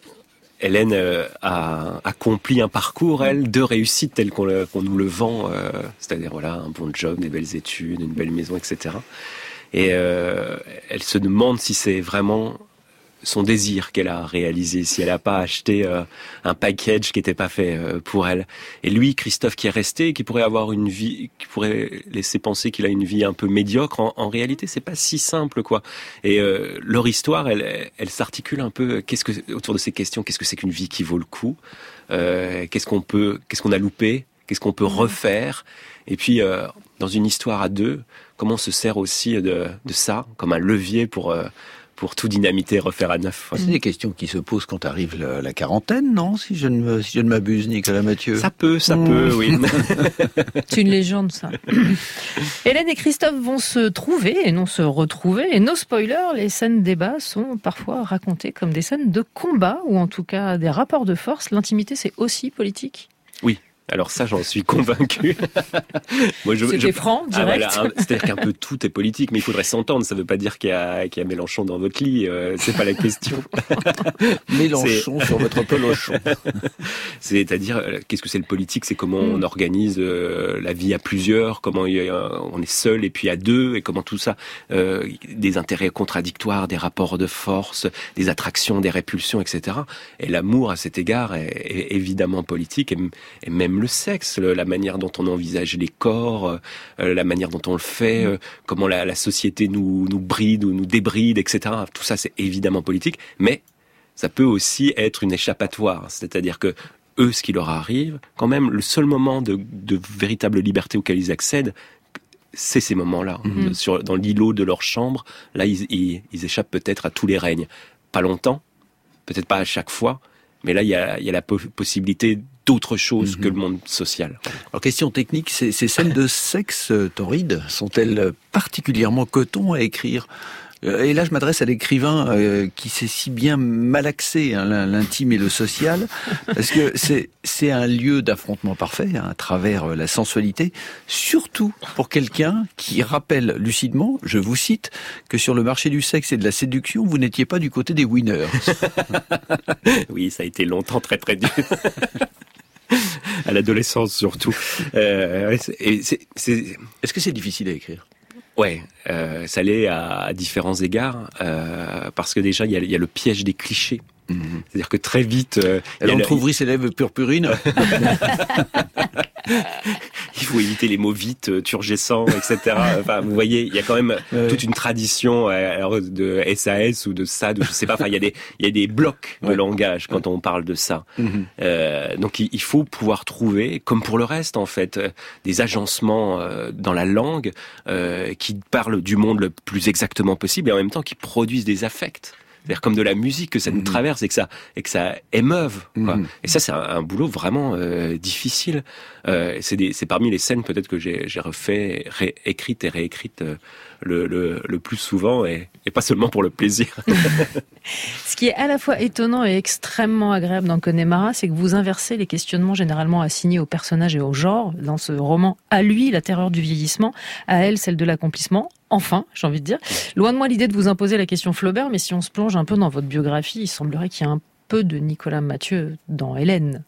Hélène euh, a accompli un parcours, elle, de réussite tel qu'on, le, qu'on nous le vend, euh, c'est-à-dire voilà, un bon job, des belles études, une belle maison, et cetera. Et euh, elle se demande si c'est vraiment son désir qu'elle a réalisé, si elle n'a pas acheté euh, un package qui n'était pas fait euh, pour elle. Et lui, Christophe, qui est resté, qui pourrait avoir une vie, qui pourrait laisser penser qu'il a une vie un peu médiocre, en, en réalité, c'est pas si simple, quoi. Et euh, leur histoire, elle, elle s'articule un peu. Qu'est-ce que autour de ces questions, qu'est-ce que c'est qu'une vie qui vaut le coup euh, Qu'est-ce qu'on peut, qu'est-ce qu'on a loupé Qu'est-ce qu'on peut refaire ? Et puis, euh, dans une histoire à deux, comment on se sert aussi de, de ça comme un levier pour euh, pour tout dynamiter, refaire à neuf. C'est des questions qui se posent quand arrive la, la quarantaine, non ? Si je ne me, si je ne m'abuse, Nicolas Mathieu. Ça peut, ça mmh. peut, oui. C'est une légende, ça. Hélène et Christophe vont se trouver et non se retrouver. Et no spoiler, les scènes débat sont parfois racontées comme des scènes de combat, ou en tout cas des rapports de force. L'intimité, c'est aussi politique ? Oui. Alors ça, j'en suis convaincu. Moi, je, C'était je... franc, direct. Ah, voilà, c'est-à-dire qu'un peu tout est politique, mais il faudrait s'entendre. Ça ne veut pas dire qu'il y a, qu'il y a Mélenchon dans votre lit. Euh, c'est pas la question. Mélenchon c'est... sur votre pelochon. C'est-à-dire, qu'est-ce que c'est le politique ? C'est comment mm. on organise euh, la vie à plusieurs, comment il y a, on est seul et puis à deux, et comment tout ça, euh, des intérêts contradictoires, des rapports de force, des attractions, des répulsions, et cetera. Et l'amour, à cet égard, est, est évidemment politique, et, et même le sexe, la manière dont on envisage les corps, euh, la manière dont on le fait, euh, comment la, la société nous, nous bride ou nous débride, et cetera. Tout ça, c'est évidemment politique, mais ça peut aussi être une échappatoire. C'est-à-dire que eux, ce qui leur arrive, quand même, le seul moment de, de véritable liberté auquel ils accèdent, c'est ces moments-là. Mmh. Sur, dans l'îlot de leur chambre, là, ils, ils, ils échappent peut-être à tous les règnes. Pas longtemps, peut-être pas à chaque fois, mais là, il y a, il y a la po- possibilité d'autre chose mmh. que le monde social. Alors, question technique, ces, ces scènes de sexe torride sont-elles particulièrement coton à écrire ? Et là, je m'adresse à l'écrivain euh, qui sait si bien malaxer hein, l'intime et le social, parce que c'est c'est un lieu d'affrontement parfait hein, à travers la sensualité, surtout pour quelqu'un qui rappelle lucidement, je vous cite, que sur le marché du sexe et de la séduction, vous n'étiez pas du côté des winners. Oui, ça a été longtemps très très dur. à l'adolescence surtout. Euh, c'est, et c'est, c'est... Est-ce que c'est difficile à écrire ? Ouais, euh, ça l'est à, à différents égards, euh, parce que déjà il y a, il y a le piège des clichés. Mmh. C'est-à-dire que très vite... Euh, Elle entrouvrit ses lèvres purpurines. Il faut éviter les mots vite, turgescents, et cetera. Enfin, vous voyez, il y a quand même ouais. toute une tradition alors, de S A S ou de S A D, ou je sais pas. Enfin, il y a des, il y a des blocs de ouais. langage quand on parle de ça. Mmh. Euh, donc, il, il faut pouvoir trouver, comme pour le reste, en fait, des agencements euh, dans la langue euh, qui parlent du monde le plus exactement possible et en même temps qui produisent des affects. C'est-à-dire comme de la musique, que ça nous traverse et que ça et que ça émeuve. Quoi. Mmh. Et ça, c'est un, un boulot vraiment euh, difficile. Euh, c'est, des, c'est parmi les scènes peut-être que j'ai, j'ai refait, réécrites et réécrites euh, le, le, le plus souvent, et, et pas seulement pour le plaisir. Ce qui est à la fois étonnant et extrêmement agréable dans Connemara, c'est que vous inversez les questionnements généralement assignés aux personnages et au genre. Dans ce roman, à lui, la terreur du vieillissement, à elle, celle de l'accomplissement. Enfin, j'ai envie de dire. Loin de moi l'idée de vous imposer la question Flaubert, mais si on se plonge un peu dans votre biographie, il semblerait qu'il y ait un peu de Nicolas Mathieu dans Hélène.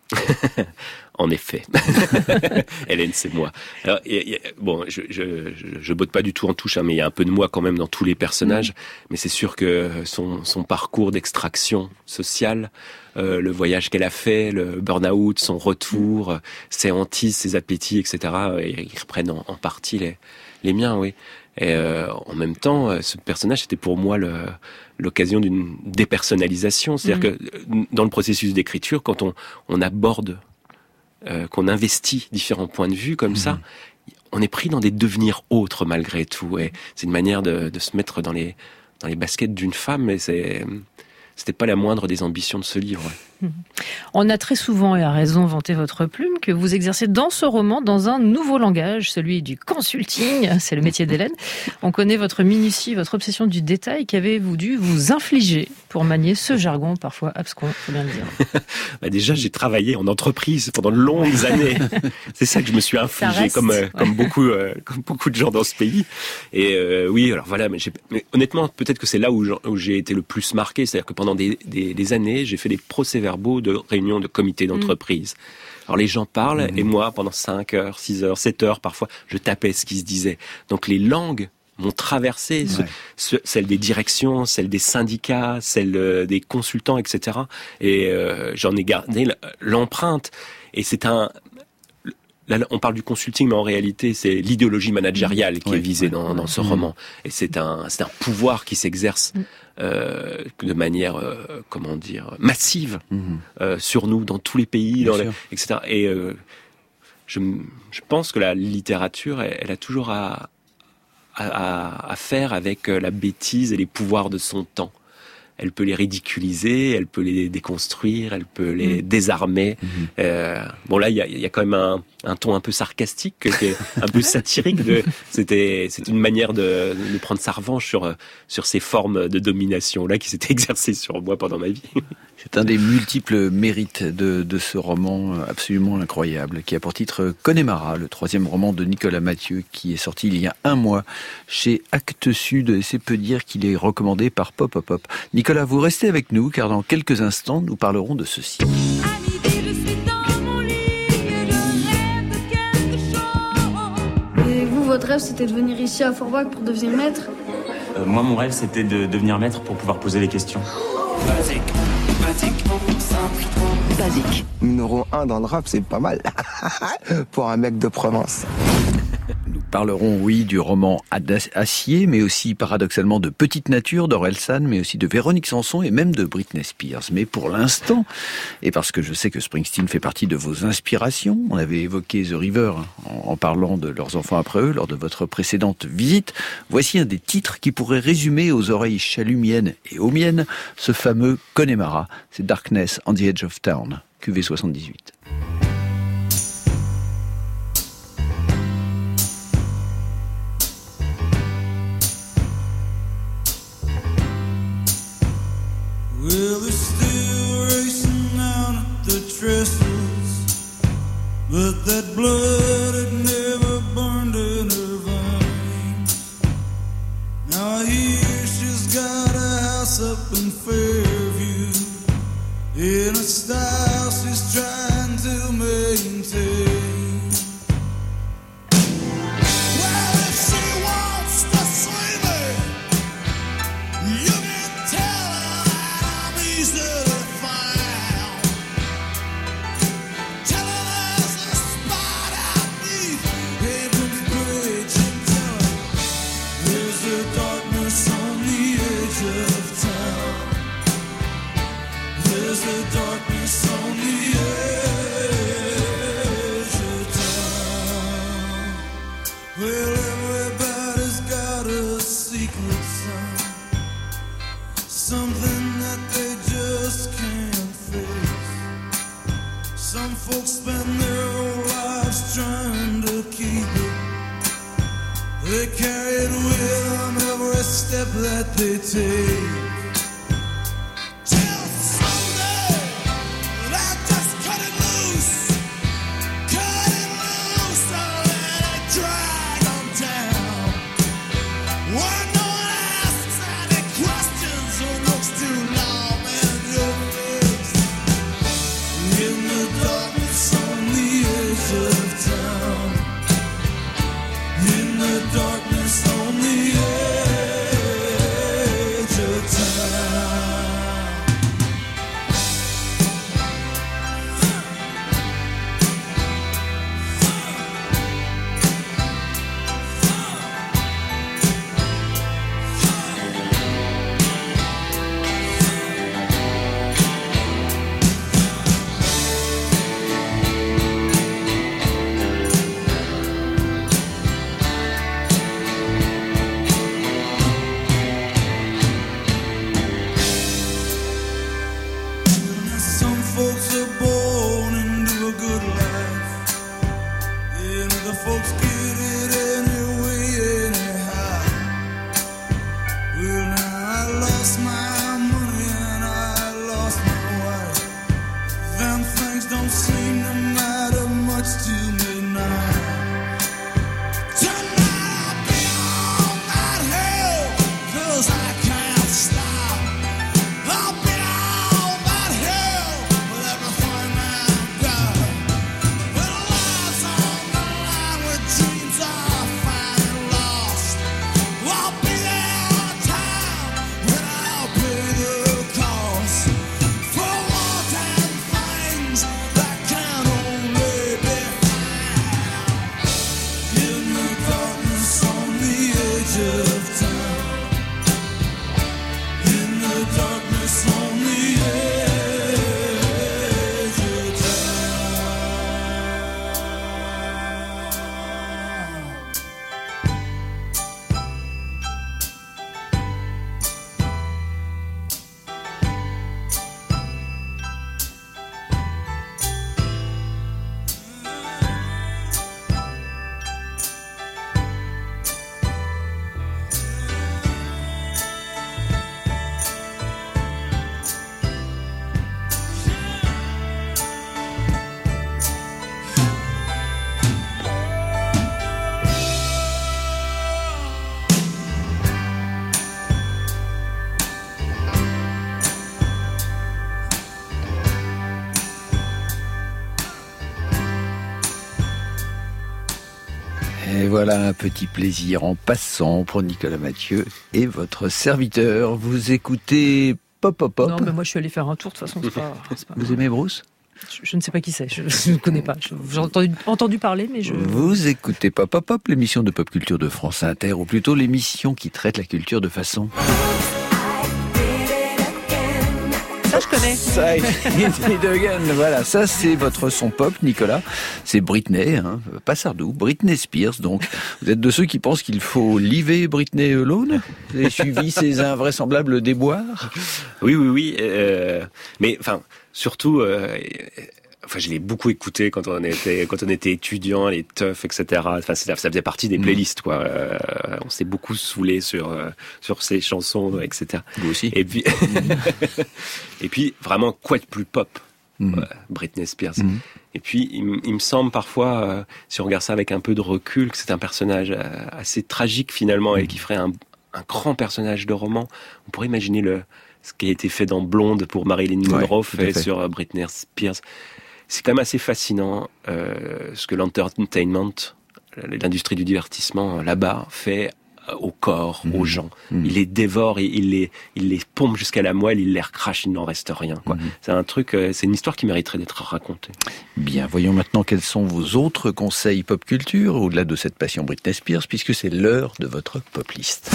En effet. Hélène, c'est moi. Alors, y a, y a, bon, je, je, je, je botte pas du tout en touche, hein, mais il y a un peu de moi quand même dans tous les personnages. Mmh. Mais c'est sûr que son, son parcours d'extraction sociale, euh, le voyage qu'elle a fait, le burn-out, son retour, mmh. ses hantises, ses appétits, et cetera, ils reprennent en, en partie les, les miens, oui. Et euh, en même temps, ce personnage, c'était pour moi le, l'occasion d'une dépersonnalisation. C'est-à-dire mmh. que dans le processus d'écriture, quand on, on aborde, euh, qu'on investit différents points de vue comme mmh. ça, on est pris dans des devenirs autres malgré tout. Et c'est une manière de, de se mettre dans les, dans les baskets d'une femme. Et c'est, c'était pas la moindre des ambitions de ce livre. Ouais. On a très souvent, et à raison, vanté votre plume, que vous exercez dans ce roman dans un nouveau langage, celui du consulting, c'est le métier d'Hélène. On connaît votre minutie, votre obsession du détail qu'avez-vous dû vous infliger pour manier ce jargon parfois abscon, faut bien le dire. Bah déjà, j'ai travaillé en entreprise pendant de longues années. C'est ça que je me suis infligé, comme, euh, comme, beaucoup, euh, comme beaucoup de gens dans ce pays. Et euh, oui, alors voilà, mais, j'ai, mais honnêtement, peut-être que c'est là où, où j'ai été le plus marqué, c'est-à-dire que pendant des, des, des années, j'ai fait des procès-verbaux de réunions de comités d'entreprise. Mmh. Alors les gens parlent, mmh. et moi, pendant cinq heures, six heures, sept heures parfois, je tapais ce qui se disait. Donc les langues m'ont traversé, ouais. ce, ce, celle des directions, celle des syndicats, celle euh, des consultants, et cetera. Et euh, j'en ai gardé l'empreinte. Et c'est un... Là, on parle du consulting, mais en réalité, c'est l'idéologie managériale qui oui, est visée oui, dans, dans ce oui. roman. Et c'est un, c'est un pouvoir qui s'exerce euh, de manière, euh, comment dire, massive mm-hmm. euh, sur nous, dans tous les pays, dans les, et cetera. Et euh, je, je pense que la littérature, elle, elle a toujours à, à, à faire avec la bêtise et les pouvoirs de son temps. Elle peut les ridiculiser, elle peut les déconstruire, elle peut les mmh. désarmer. Mmh. Euh, bon là, il y a, y a quand même un, un ton un peu sarcastique, qui est un peu satirique. De, c'était, c'est une manière de, de prendre sa revanche sur sur ces formes de domination là qui s'étaient exercées sur moi pendant ma vie. C'est un des multiples mérites de, de ce roman absolument incroyable, qui a pour titre Connemara, le troisième roman de Nicolas Mathieu, qui est sorti il y a un mois chez Actes Sud, et c'est peu dire qu'il est recommandé par Pop Pop Pop. Nicolas, vous restez avec nous, car dans quelques instants, nous parlerons de ceci. Et vous, votre rêve, c'était de venir ici à Forbach pour devenir maître ? euh, Moi, mon rêve, c'était de devenir maître pour pouvoir poser les questions. Basique, basique, simple, basique. Numéro un dans le rap, c'est pas mal. Pour un mec de Provence. Nous parlerons, oui, du roman Acier, mais aussi, paradoxalement, de Petite Nature, d'Orelsan, mais aussi de Véronique Sanson et même de Britney Spears. Mais pour l'instant, et parce que je sais que Springsteen fait partie de vos inspirations, on avait évoqué The River en, en parlant de leurs enfants après eux, lors de votre précédente visite, voici un des titres qui pourrait résumer aux oreilles chalumiennes et aux miennes ce fameux Connemara, c'est Darkness on the Edge of Town, Q V soixante-dix-huit. Well, they're still racing down at the trestles, but that blood had never burned in her veins. Now I hear she's got a house up in Fairview, in a style she's trying to secret sun, something that they just can't face. Some folks spend their whole lives trying to keep it. They carry it with them every step that they take. Till someday they'll just cut it loose, cut it loose, don't let it drag them down. When no one asks any questions or looks too long in your face, in the darkness on the edge of town, in the darkness on the edge of town. Some folks are born into a good life, and other folks get it anyway, anyhow. Well, now I lost my money and I lost my wife. Them things don't seem to matter much to me now. Tonight I'll be on that hill, 'cause I can't stop. I'll be on that hill with everything I've got. With lives on the line, with dreams are finally lost. I'll be there on time, and I'll pay the cost for wanting things that can only be found in the darkness on the edge of town. In the darkness on the edge of Et voilà un petit plaisir en passant pour Nicolas Mathieu et votre serviteur. Vous écoutez Pop Pop Pop. Non, mais moi je suis allé faire un tour, de toute façon, c'est pas, c'est pas... Vous aimez Bruce ? je, je ne sais pas qui c'est, je je ne connais pas. Je- J'ai entendu, entendu parler, mais je... Vous écoutez Pop Pop Pop, l'émission de pop culture de France Inter, ou plutôt l'émission qui traite la culture de façon... Ça, je connais. Ça, it did again. Voilà, ça c'est votre son pop, Nicolas. C'est Britney, hein, pas Sardou, Britney Spears. Donc, vous êtes de ceux qui pensent qu'il faut liver Britney alone. Vous avez suivi ces invraisemblables déboires. Oui, oui, oui. Euh, mais enfin, surtout, euh, enfin, je l'ai beaucoup écouté quand on était quand on était étudiant, les teufs, et cetera. Enfin, ça, ça faisait partie des playlists, quoi. Euh, on s'est beaucoup saoulé sur euh, sur ces chansons, et cetera. Vous aussi. Et puis, et puis vraiment quoi de plus pop, Mm. euh, Britney Spears. Mm. Et puis, il, m- il me semble parfois, euh, si on regarde ça avec un peu de recul, que c'est un personnage euh, assez tragique finalement, et qui ferait un, un grand personnage de roman. On pourrait imaginer le ce qui a été fait dans Blonde pour Marilyn Monroe, Ouais, tout à fait fait. sur euh, Britney Spears. C'est quand même assez fascinant euh, ce que l'entertainment, l'industrie du divertissement là-bas, fait euh, au corps, Mmh. aux gens. Mmh. Il les dévore, il, il les, il les pompe jusqu'à la moelle, il les recrache, il n'en reste rien, quoi. Mmh. C'est un truc, euh, c'est une histoire qui mériterait d'être racontée. Bien, voyons maintenant quels sont vos autres conseils pop culture, au-delà de cette passion Britney Spears, puisque c'est l'heure de votre pop list.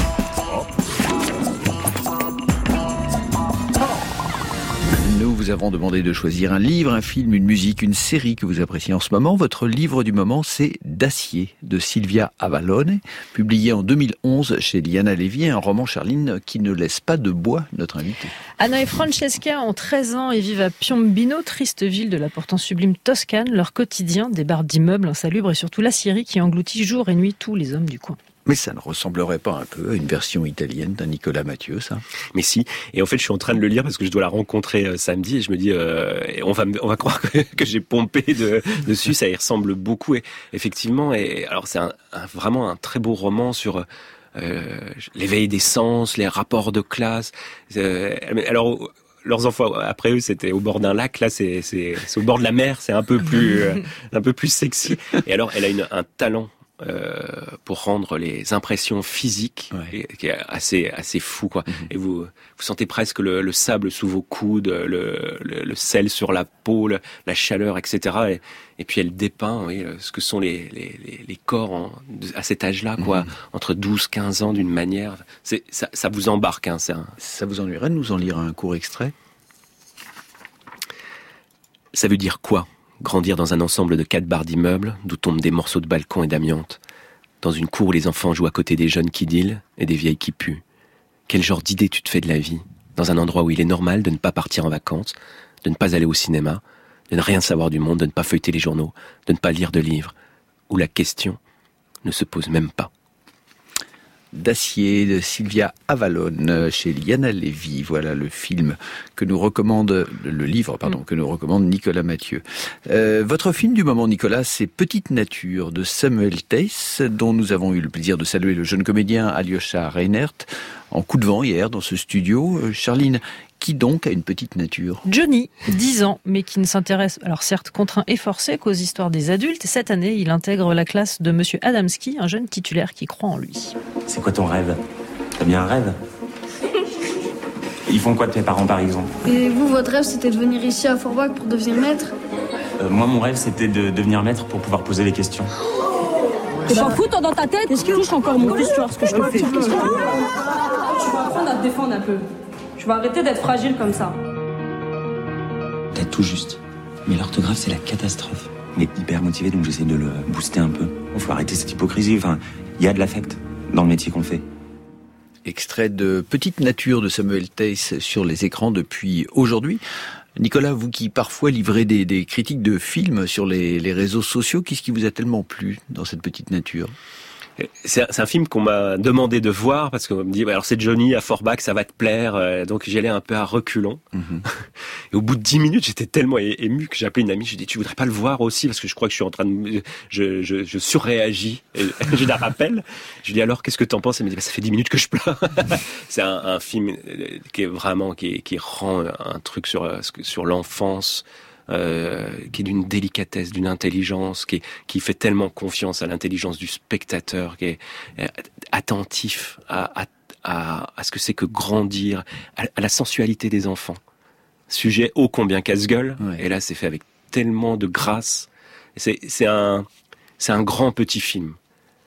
Nous vous avons demandé de choisir un livre, un film, une musique, une série que vous appréciez en ce moment. Votre livre du moment, c'est D'acier, de Silvia Avalone, publié en deux mille onze chez Liana Levy, un roman, Charline, qui ne laisse pas de bois notre invité. Anna et Francesca ont treize ans et vivent à Piombino, triste ville de la pourtant sublime Toscane. Leur quotidien déborde d'immeubles insalubres et surtout l'acierie qui engloutit jour et nuit tous les hommes du coin. Mais ça ne ressemblerait pas un peu à une version italienne d'un Nicolas Mathieu, ça? Mais si. Et en fait, je suis en train de le lire parce que je dois la rencontrer euh, samedi et je me dis, euh, on va on va croire que, que j'ai pompé de, dessus. Ça y ressemble beaucoup. Et effectivement, et alors c'est un, un, vraiment un très beau roman sur euh, l'éveil des sens, les rapports de classe. Euh, alors. Leurs enfants, après eux, c'était au bord d'un lac. Là, c'est, c'est, c'est au bord de la mer. C'est un peu plus, euh, un peu plus sexy. Et alors, elle a une, un talent euh, pour rendre les impressions physiques, ouais. qui est assez, assez fou, quoi. Mm-hmm. Et vous, vous sentez presque le, le sable sous vos coudes, le, le, le sel sur la peau, le, la chaleur, et cetera. Et, et puis elle dépeint, oui, ce que sont les, les, les, les corps en, à cet âge-là, quoi, mm-hmm. entre douze, quinze ans, d'une manière. C'est, ça, ça vous embarque, hein. C'est un... Ça vous ennuierait de nous en lire un court extrait? Ça veut dire quoi? Grandir dans un ensemble de quatre barres d'immeubles, d'où tombent des morceaux de balcon et d'amiante. Dans une cour où les enfants jouent à côté des jeunes qui dealent et des vieilles qui puent. Quel genre d'idée tu te fais de la vie? Dans un endroit où il est normal de ne pas partir en vacances, de ne pas aller au cinéma, de ne rien savoir du monde, de ne pas feuilleter les journaux, de ne pas lire de livres, où la question ne se pose même pas. D'acier de Silvia Avalone chez Liana Levy. Voilà le film que nous recommande, le livre, pardon, que nous recommande Nicolas Mathieu. Euh, votre film du moment, Nicolas, c'est Petite Nature de Samuel Theiss, dont nous avons eu le plaisir de saluer le jeune comédien Alyosha Reinert en coup de vent hier dans ce studio. Euh, Charline, qui donc a une petite nature? Johnny, dix ans, mais qui ne s'intéresse, alors certes contraint et forcé, qu'aux histoires des adultes. Et cette année, il intègre la classe de Monsieur Adamski, un jeune titulaire qui croit en lui. C'est quoi ton rêve? T'as bien un rêve? Ils font quoi de tes parents, par exemple? Et vous, votre rêve, c'était de venir ici à Forbach pour devenir maître? euh, Moi, mon rêve, c'était de devenir maître pour pouvoir poser les questions. Tu t'en fous, toi, dans ta tête? Est-ce que touche encore mon fils, tu vois ce que je te fais? Tu vas apprendre à te défendre un peu. Tu vas arrêter d'être fragile comme ça. T'as tout juste. Mais l'orthographe, c'est la catastrophe. Il est hyper motivé, donc j'essaie de le booster un peu. Il faut arrêter cette hypocrisie. Enfin, il y a de l'affect dans le métier qu'on fait. Extrait de Petite Nature de Samuel Theiss sur les écrans depuis aujourd'hui. Nicolas, vous qui parfois livrez des, des critiques de films sur les, les réseaux sociaux, qu'est-ce qui vous a tellement plu dans cette Petite Nature? C'est un, c'est un film qu'on m'a demandé de voir parce qu'on me dit, bah alors c'est Johnny à Forbach, ça va te plaire. Euh, donc j'y allais un peu à reculons. Mm-hmm. Et au bout de dix minutes, j'étais tellement é- ému que j'ai appelé une amie. Je lui ai dit, tu voudrais pas le voir aussi parce que je crois que je suis en train de, je, je, je surréagis. Et je la rappelle. Je lui dis alors, qu'est-ce que t'en penses? Elle me dit, bah, ça fait dix minutes que je pleure. C'est un, un film qui est vraiment qui, qui rend un truc sur sur l'enfance. Euh, qui est d'une délicatesse, d'une intelligence, qui, est, qui fait tellement confiance à l'intelligence du spectateur, qui est euh, attentif à, à, à, à ce que c'est que grandir, à, à la sensualité des enfants. Sujet ô combien casse-gueule, ouais. Et là c'est fait avec tellement de grâce. C'est, c'est, un, c'est un grand petit film.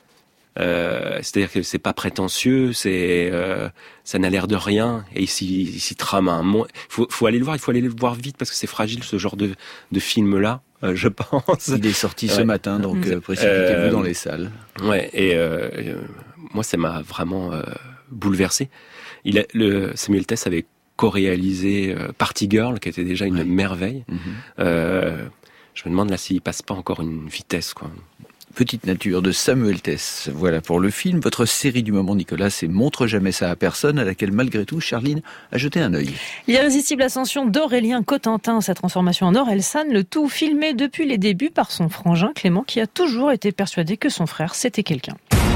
Euh, c'est-à-dire que c'est pas prétentieux, c'est euh, ça n'a l'air de rien et ici ici trame un monde. Faut faut aller le voir, il faut aller le voir vite parce que c'est fragile ce genre de de film là, euh, je pense. Il est sorti ouais. ce matin, donc mmh. euh, précipitez-vous euh, dans les salles. Ouais, et euh, euh, moi ça m'a vraiment euh, bouleversé. Il a, le Samuel Theiss avait co-réalisé euh, Party Girl, qui était déjà une ouais. merveille. Mmh. Euh, je me demande là s'il passe pas encore une vitesse, quoi. Petite Nature de Samuel Theiss. Voilà pour le film. Votre série du moment, Nicolas, c'est Montre jamais ça à personne, à laquelle malgré tout, Charline a jeté un œil. L'irrésistible ascension d'Aurélien Cotentin, sa transformation en Orelsan, le tout filmé depuis les débuts par son frangin Clément, qui a toujours été persuadé que son frère, c'était quelqu'un.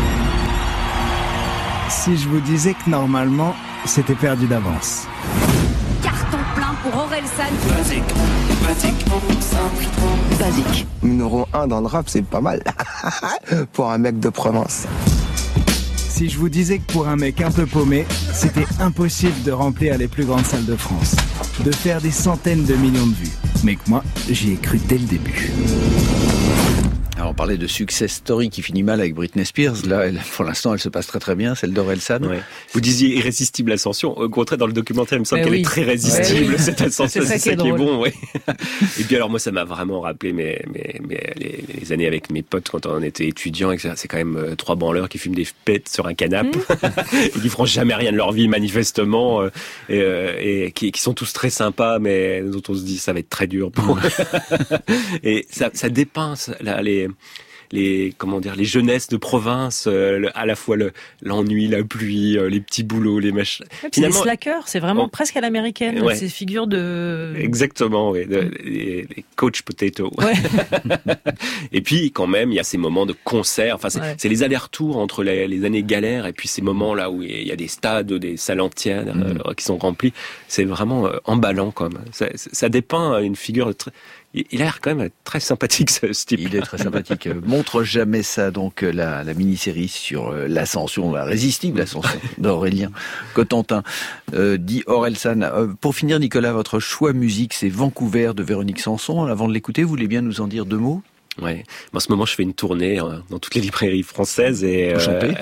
Si je vous disais que normalement, c'était perdu d'avance. Carton plein pour Orelsan. Basique, pratique, simple, basique. Numéro un dans le rap, c'est pas mal. Pour un mec de Provence. Si je vous disais que pour un mec un peu paumé, c'était impossible de remplir les plus grandes salles de France, de faire des centaines de millions de vues. Mais que moi, j'y ai cru dès le début. Alors, on parlait de success story qui finit mal avec Britney Spears. Là, elle, pour l'instant, elle se passe très très bien, celle d'Orelsan. Ouais. Vous disiez irrésistible ascension. Au contraire, dans le documentaire, il me semble Mais qu'elle oui. est très résistible, Ouais, oui. cette ascension. C'est ça C'est ça qui qui est est drôle. bon, oui. Et puis alors, moi, ça m'a vraiment rappelé mes, mes, mes, les, les années avec mes potes quand on était étudiants. Et que c'est quand même euh, trois branleurs qui fument des pètes sur un canapé et qui feront jamais rien de leur vie, manifestement, euh, et, euh, et qui, qui sont tous très sympas, mais dont on se dit ça va être très dur pour eux. Et ça, ça dépeint là, les... les comment dire les jeunesses de province, euh, le, à la fois le, l'ennui, la pluie, euh, les petits boulots, les machins. Ouais, c'est des slackers, c'est vraiment on... presque à l'américaine, ouais. ces figures de... Exactement, oui, de, les, les coach potato. Ouais. Et puis quand même, il y a ces moments de concert, enfin c'est, ouais. c'est les allers-retours entre les, les années galères et puis ces moments là où il y a des stades, des salles entières mmh. euh, qui sont remplis. C'est vraiment euh, emballant quand même. Ça, ça dépeint une figure très... Il a l'air quand même très sympathique, ce type. Il est très sympathique. Montre jamais ça, donc, la, la mini-série sur l'ascension, la résistible ascension d'Aurélien Cotentin, euh, dit Orelsan. Euh, pour finir, Nicolas, votre choix musique, c'est Vancouver de Véronique Sanson. Avant de l'écouter, vous voulez bien nous en dire deux mots ? Ouais. En ce moment, je fais une tournée dans toutes les librairies françaises et euh...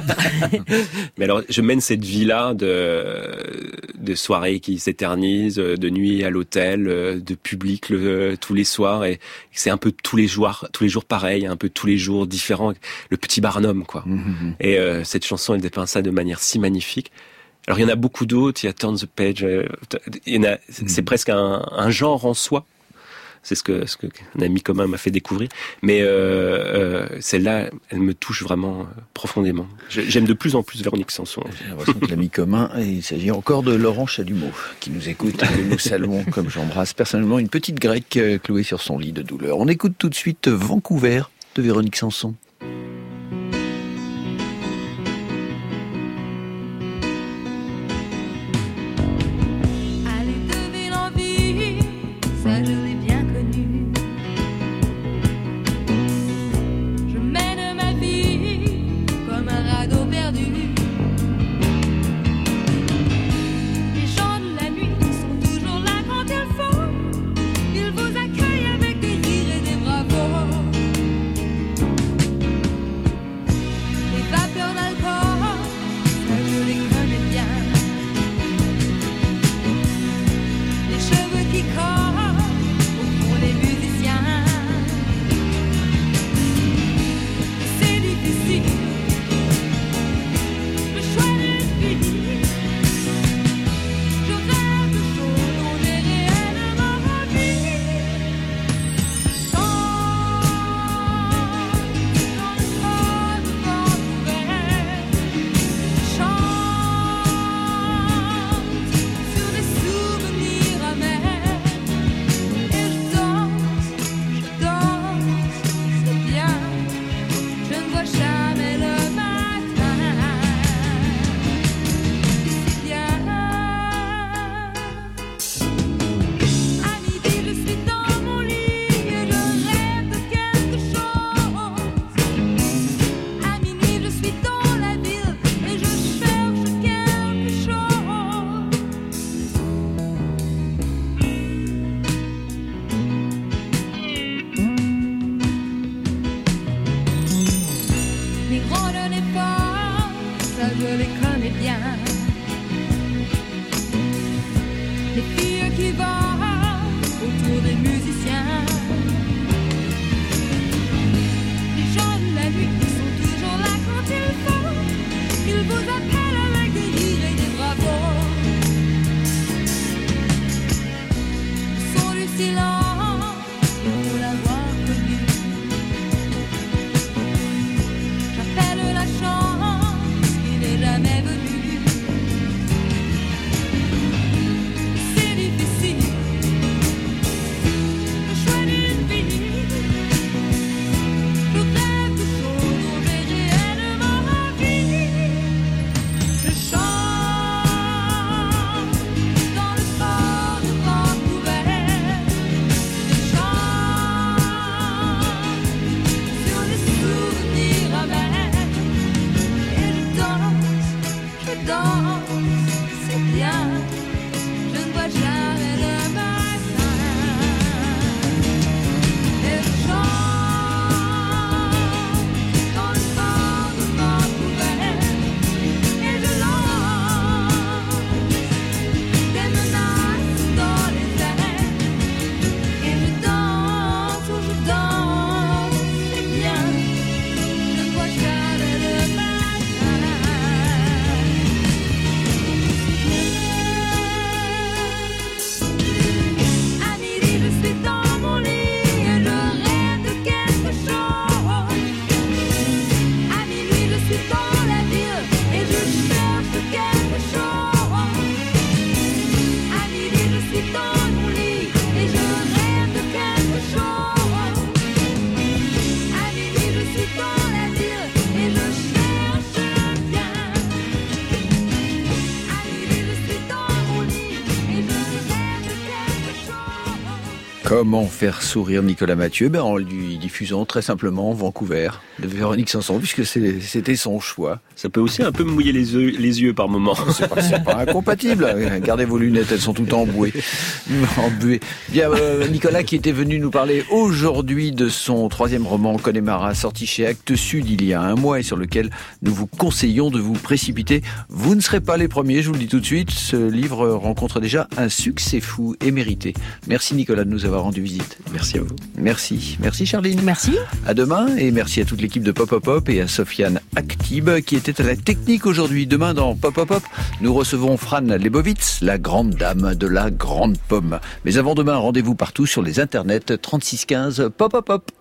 mais alors, je mène cette vie-là de de soirées qui s'éternisent, de nuit à l'hôtel, de public le, tous les soirs, et c'est un peu tous les jours, tous les jours pareil, un peu tous les jours différents. Le petit Barnum, quoi. Mm-hmm. Et euh, cette chanson, elle dépeint ça de manière si magnifique. Alors, il y en a beaucoup d'autres. Il y a Turn the Page. Euh, il y en a. C'est mm-hmm. presque un, un genre en soi. C'est ce que ce que un ami commun m'a fait découvrir. Mais euh, euh, celle-là, elle me touche vraiment euh, profondément. J'aime de plus en plus Véronique Sanson. J'ai l'impression que l'ami commun, il s'agit encore de Laurent Chalumeau, qui nous écoute et que nous saluons, comme j'embrasse personnellement une petite grecque clouée sur son lit de douleur. On écoute tout de suite Vancouver de Véronique Sanson. Comment faire sourire Nicolas Mathieu? Ben, en lui diffusant très simplement Vancouver de Véronique Sanson, puisque c'est, c'était son choix. Ça peut aussi un peu me mouiller les yeux, les yeux par moment. C'est pas, c'est pas incompatible. Gardez vos lunettes, elles sont toutes embuées. embuées. Bien, euh, Nicolas qui était venu nous parler aujourd'hui de son troisième roman Connemara, sorti chez Actes Sud il y a un mois et sur lequel nous vous conseillons de vous précipiter. Vous ne serez pas les premiers, je vous le dis tout de suite. Ce livre rencontre déjà un succès fou et mérité. Merci Nicolas de nous avoir rendu visite. Merci à vous. Merci. Merci Charline. Merci. À demain et merci à toute l'équipe de Pop Pop Pop et à Sofiane Actib qui était à la technique aujourd'hui. Demain dans Pop Pop Pop, nous recevons Fran Lebowitz, la grande dame de la grande pomme. Mais avant demain, rendez-vous partout sur les internets trente-six quinze Pop Pop Pop.